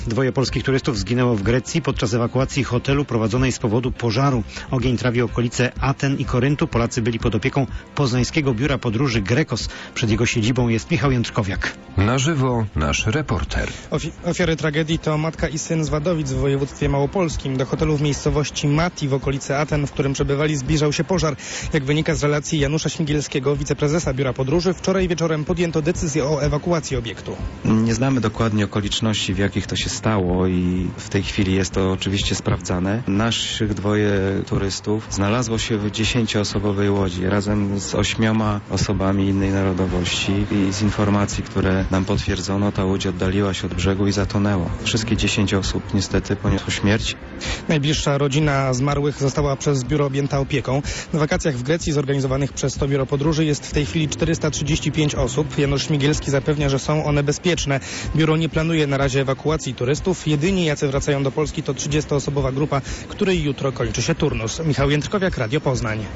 2 polskich turystów zginęło w Grecji podczas ewakuacji hotelu prowadzonej z powodu pożaru. Ogień trawił okolice Aten i Koryntu. Polacy byli pod opieką Poznańskiego Biura Podróży Grekos. Przed jego siedzibą jest Michał Jędrzkowiak. Na żywo nasz reporter. Ofiary tragedii to matka i syn z Wadowic w województwie małopolskim. Do hotelu w miejscowości Mati w okolicy Aten, w którym przebywali, zbliżał się pożar. Jak wynika z relacji Janusza Śmigielskiego, wiceprezesa Biura Podróży, wczoraj wieczorem podjęto decyzję o ewakuacji obiektu. Nie znamy dokładnie okoliczności, w jakich to się stało i w tej chwili jest to oczywiście sprawdzane. Naszych 2 turystów znalazło się w 10-osobowej łodzi razem z 8 osobami innej narodowości i z informacji, które nam potwierdzono, ta łódź oddaliła się od brzegu i zatonęła. Wszystkie 10 osób niestety poniosło śmierć. Najbliższa rodzina zmarłych została przez biuro objęta opieką. Na wakacjach w Grecji zorganizowanych przez to biuro podróży jest w tej chwili 435 osób. Janusz Śmigielski zapewnia, że są one bezpieczne. Biuro nie planuje na razie ewakuacji turystów. Jedyni jacy wracają do Polski to 30-osobowa grupa, której jutro kończy się turnus. Michał Jędrzkowiak, Radio Poznań.